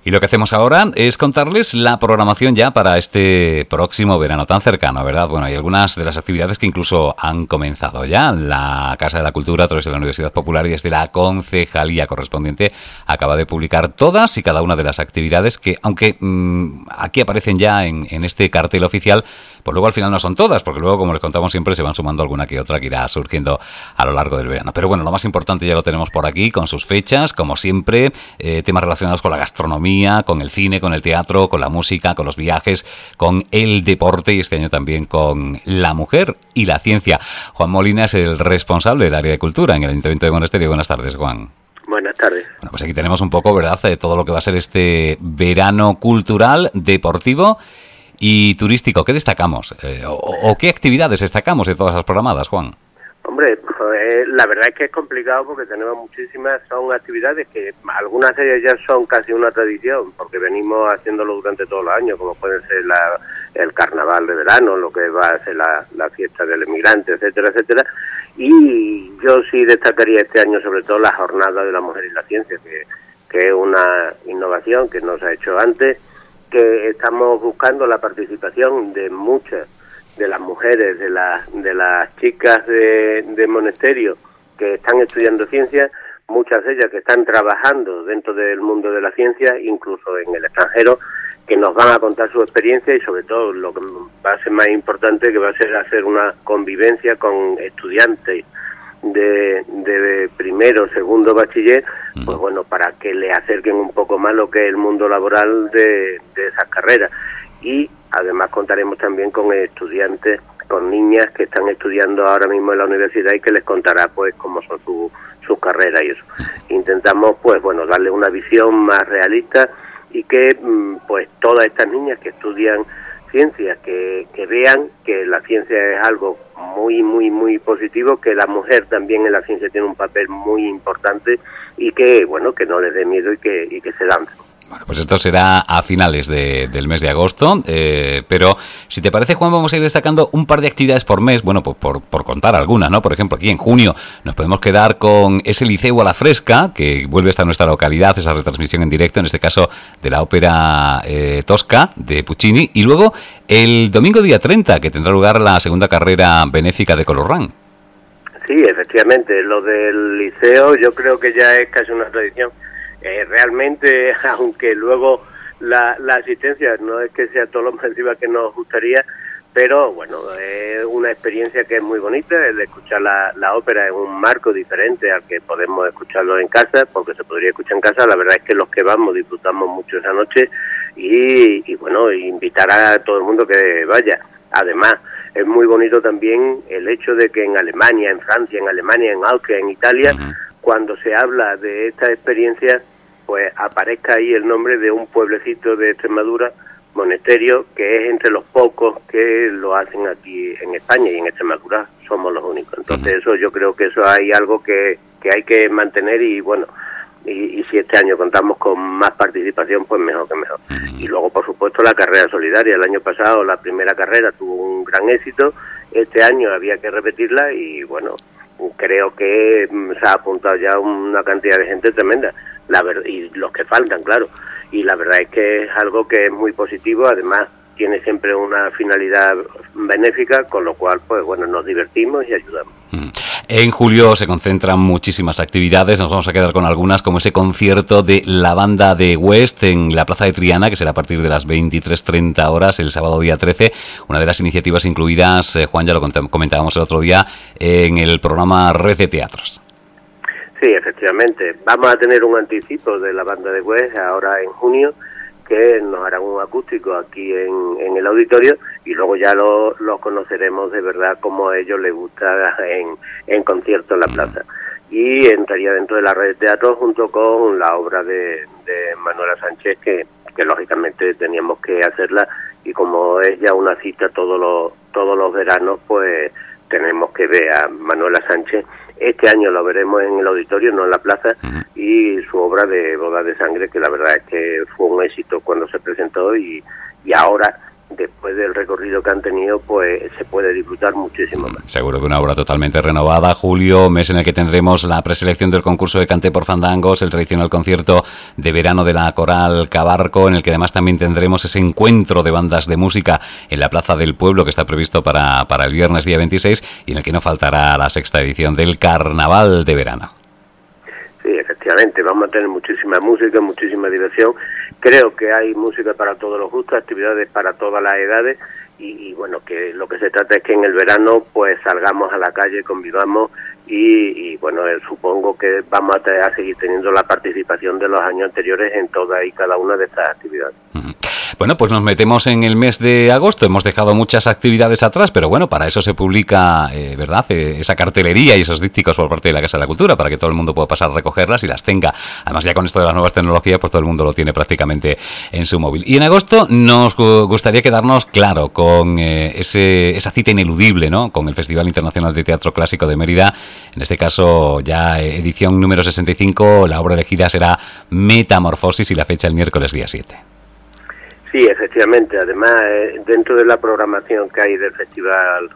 Y lo que hacemos ahora es contarles la programación ya para este próximo verano tan cercano, ¿verdad? Bueno, hay algunas de las actividades que incluso han comenzado ya. La Casa de la Cultura, a través de la Universidad Popular y desde la concejalía correspondiente, acaba de publicar todas y cada una de las actividades que, aunque aquí aparecen ya en este cartel oficial, pues luego al final no son todas, porque luego, como les contamos siempre, se van sumando alguna que otra que irá surgiendo a lo largo del verano. Pero bueno, lo más importante ya lo tenemos por aquí, con sus fechas, como siempre, temas relacionados con la gastronomía, con el cine, con el teatro, con la música, con los viajes, con el deporte y este año también con la mujer y la ciencia. Juan Molina es el responsable del área de cultura en el Ayuntamiento de Monesterio. Buenas tardes, Juan. Buenas tardes. Bueno, pues aquí tenemos un poco, ¿verdad?, de todo lo que va a ser este verano cultural, deportivo y turístico. ¿Qué destacamos? ¿O qué actividades destacamos de todas las programadas, Juan? Hombre, la verdad es que es complicado porque tenemos muchísimas, son actividades que algunas de ellas ya son casi una tradición, porque venimos haciéndolo durante todo el año, como puede ser el carnaval de verano, lo que va a ser la fiesta del emigrante, etcétera, etcétera. Y yo sí destacaría este año sobre todo la jornada de la mujer y la ciencia, que es una innovación que no se ha hecho antes, que estamos buscando la participación de muchas de las mujeres, de las chicas de Monesterio que están estudiando ciencia, muchas de ellas que están trabajando dentro del mundo de la ciencia, incluso en el extranjero, que nos van a contar su experiencia y sobre todo lo que va a ser más importante, que va a ser hacer una convivencia con estudiantes de primero, segundo bachiller, pues bueno, para que le acerquen un poco más lo que es el mundo laboral de esas carreras. Y además contaremos también con estudiantes, con niñas que están estudiando ahora mismo en la universidad y que les contará pues cómo son sus carreras y eso. Intentamos pues bueno darle una visión más realista y que pues todas estas niñas que estudian ciencias que vean que la ciencia es algo muy muy muy positivo, que la mujer también en la ciencia tiene un papel muy importante y que bueno que no les dé miedo y que se lancen. Bueno, pues esto será a finales del mes de agosto, pero si te parece, Juan, vamos a ir destacando un par de actividades por mes, bueno, pues por contar algunas, ¿no? Por ejemplo, aquí en junio nos podemos quedar con ese Liceo a la Fresca, que vuelve hasta nuestra localidad, esa retransmisión en directo, en este caso de la ópera Tosca, de Puccini, y luego el domingo día 30, que tendrá lugar la segunda carrera benéfica de Colorrán. Sí, efectivamente, lo del liceo yo creo que ya es casi una tradición. Realmente, aunque luego la asistencia no es que sea todo lo masiva que nos gustaría, pero bueno, es una experiencia que es muy bonita, el de escuchar la ópera en un marco diferente al que podemos escucharlo en casa, porque se podría escuchar en casa. La verdad es que los que vamos disfrutamos mucho esa noche y bueno, invitar a todo el mundo que vaya. Además, es muy bonito también el hecho de que en Alemania, en Francia, en Alemania, en Austria, en Italia, cuando se habla de esta experiencia, pues aparezca ahí el nombre de un pueblecito de Extremadura, Monesterio, que es entre los pocos que lo hacen aquí en España, y en Extremadura somos los únicos. Entonces eso, yo creo que eso hay algo que hay que mantener y bueno, y si este año contamos con más participación, pues mejor que mejor. Y luego, por supuesto, la carrera solidaria. El año pasado la primera carrera tuvo un gran éxito, este año había que repetirla y bueno, creo que se ha apuntado ya una cantidad de gente tremenda. Y los que faltan, claro, y la verdad es que es algo que es muy positivo. Además tiene siempre una finalidad benéfica, con lo cual pues bueno, nos divertimos y ayudamos. En julio se concentran muchísimas actividades, nos vamos a quedar con algunas, como ese concierto de la banda de West en la Plaza de Triana, que será a partir de las 23:30 horas el sábado día 13, una de las iniciativas incluidas, Juan, ya lo comentábamos el otro día, en el programa Red de Teatros. Sí, efectivamente. Vamos a tener un anticipo de la banda de West ahora en junio, que nos harán un acústico aquí en el auditorio y luego ya lo conoceremos de verdad como a ellos les gusta en concierto en la plaza. Y entraría dentro de la red de teatro junto con la obra de Manuela Sánchez, que lógicamente teníamos que hacerla, y como es ya una cita todos los veranos, pues tenemos que ver a Manuela Sánchez. Este año lo veremos en el auditorio, no en la plaza, y su obra de Boda de Sangre, que la verdad es que fue un éxito cuando se presentó y ahora después del recorrido que han tenido, pues se puede disfrutar muchísimo más. Seguro que una obra totalmente renovada. Julio, mes en el que tendremos la preselección del concurso de Cante por Fandangos, el tradicional concierto de verano de la Coral Cabarco, en el que además también tendremos ese encuentro de bandas de música en la Plaza del Pueblo, que está previsto para el viernes día 26, y en el que no faltará la sexta edición del Carnaval de Verano. Sí, efectivamente, vamos a tener muchísima música, muchísima diversión. Creo que hay música para todos los gustos, actividades para todas las edades y bueno, que lo que se trata es que en el verano pues salgamos a la calle, convivamos y bueno, supongo que vamos a seguir teniendo la participación de los años anteriores en todas y cada una de estas actividades. Bueno, pues nos metemos en el mes de agosto. Hemos dejado muchas actividades atrás, pero bueno, para eso se publica, ¿verdad?, esa cartelería y esos dípticos por parte de la Casa de la Cultura, para que todo el mundo pueda pasar a recogerlas y las tenga. Además, ya con esto de las nuevas tecnologías, pues todo el mundo lo tiene prácticamente en su móvil. Y en agosto nos gustaría quedarnos, claro, con esa cita ineludible, ¿no?, con el Festival Internacional de Teatro Clásico de Mérida. En este caso, ya edición número 65, la obra elegida será Metamorfosis y la fecha el miércoles día 7. Sí, efectivamente. Además, dentro de la programación que hay del Festival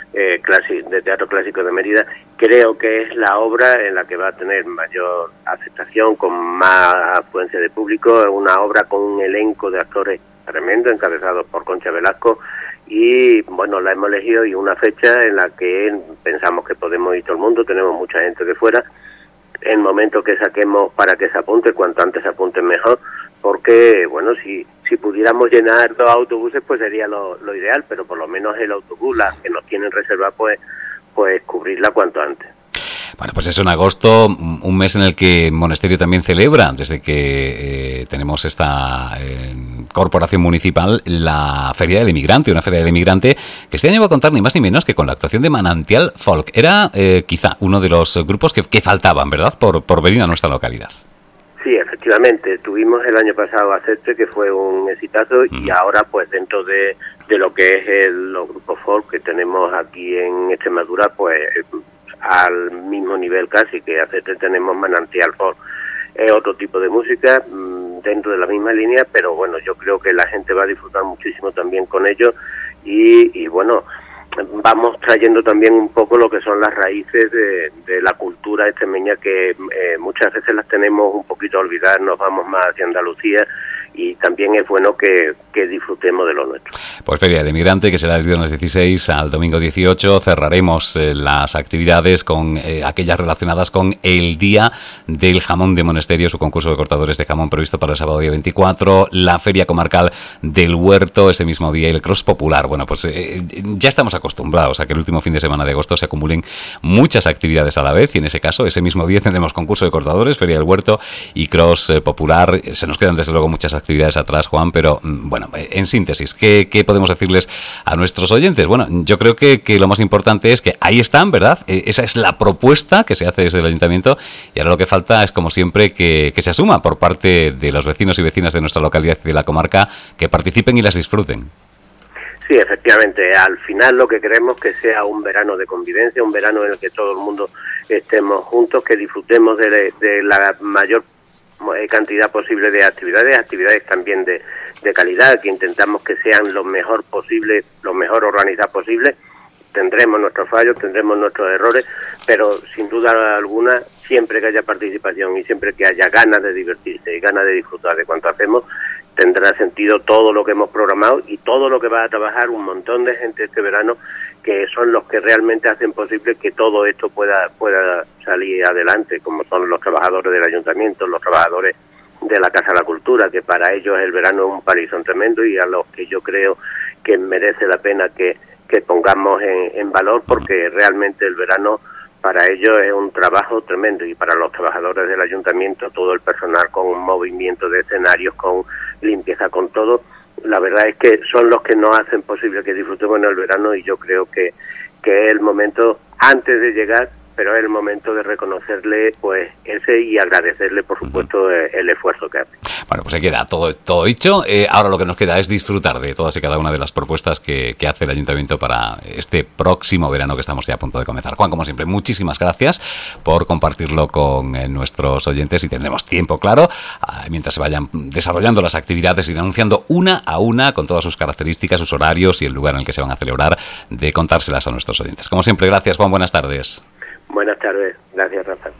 de Teatro Clásico de Mérida, creo que es la obra en la que va a tener mayor aceptación, con más afluencia de público. Es una obra con un elenco de actores tremendo, encabezados por Concha Velasco, y bueno, la hemos elegido y una fecha en la que pensamos que podemos ir todo el mundo, tenemos mucha gente de fuera. El momento que saquemos para que se apunte, cuanto antes se apunten mejor, porque bueno, si pudiéramos llenar 2 autobuses pues sería lo ideal, pero por lo menos el autobús, las que nos tienen reservada, pues cubrirla cuanto antes. Bueno, pues eso en agosto, un mes en el que el monasterio también celebra, desde que tenemos esta corporación municipal, la Feria del Emigrante, una Feria del Emigrante que este año va a contar ni más ni menos que con la actuación de Manantial Folk. Era quizá uno de los grupos que faltaban, ¿verdad?, por venir a nuestra localidad. Sí, efectivamente, tuvimos el año pasado a Ceste, que fue un exitazo, y ahora pues dentro de lo que es los grupos folk que tenemos aquí en Extremadura, pues al mismo nivel casi que a Ceste tenemos Manantial Folk. Es otro tipo de música dentro de la misma línea, pero bueno, yo creo que la gente va a disfrutar muchísimo también con ellos y bueno, vamos trayendo también un poco lo que son las raíces de la cultura extremeña, que muchas veces las tenemos un poquito olvidadas, nos vamos más hacia Andalucía y también es bueno que disfrutemos de lo nuestro. Pues Feria del Emigrante, que será del viernes 16 al domingo 18. Cerraremos las actividades con aquellas relacionadas con el Día del Jamón de Monasterio, su concurso de cortadores de jamón previsto para el sábado día 24, la Feria Comarcal del Huerto ese mismo día y el Cross Popular. Bueno, pues ya estamos acostumbrados a que el último fin de semana de agosto se acumulen muchas actividades a la vez y en ese caso, ese mismo día tendremos concurso de cortadores, Feria del Huerto y Cross Popular. Se nos quedan desde luego muchas actividades atrás, Juan, pero bueno, en síntesis, ¿qué podemos decirles a nuestros oyentes? Bueno, yo creo que lo más importante es que ahí están, ¿verdad? Esa es la propuesta que se hace desde el ayuntamiento y ahora lo que falta es, como siempre, que se asuma por parte de los vecinos y vecinas de nuestra localidad y de la comarca, que participen y las disfruten. Sí, efectivamente, al final lo que queremos es que sea un verano de convivencia, un verano en el que todo el mundo estemos juntos, que disfrutemos de la mayor cantidad posible de actividades también de calidad, que intentamos que sean lo mejor posible, lo mejor organizadas posible. Tendremos nuestros fallos, tendremos nuestros errores, pero sin duda alguna, siempre que haya participación y siempre que haya ganas de divertirse y ganas de disfrutar de cuanto hacemos, tendrá sentido todo lo que hemos programado y todo lo que va a trabajar un montón de gente este verano, que son los que realmente hacen posible que todo esto pueda salir adelante, como son los trabajadores del ayuntamiento, los trabajadores de la Casa de la Cultura, que para ellos el verano es un palizón tremendo y a los que yo creo que merece la pena que pongamos en valor, porque realmente el verano para ellos es un trabajo tremendo y para los trabajadores del ayuntamiento, todo el personal con movimiento de escenarios, con limpieza, con todo, la verdad es que son los que nos hacen posible que disfrutemos en el verano y yo creo que es el momento, antes de llegar, pero es el momento de reconocerle pues ese y agradecerle, por supuesto, el esfuerzo que hace. Bueno, pues ahí queda todo dicho. Ahora lo que nos queda es disfrutar de todas y cada una de las propuestas que hace el Ayuntamiento para este próximo verano que estamos ya a punto de comenzar. Juan, como siempre, muchísimas gracias por compartirlo con nuestros oyentes, y tendremos tiempo, claro, mientras se vayan desarrollando las actividades, ir anunciando una a una, con todas sus características, sus horarios y el lugar en el que se van a celebrar, de contárselas a nuestros oyentes. Como siempre, gracias, Juan, buenas tardes. Buenas tardes, gracias, Rafa.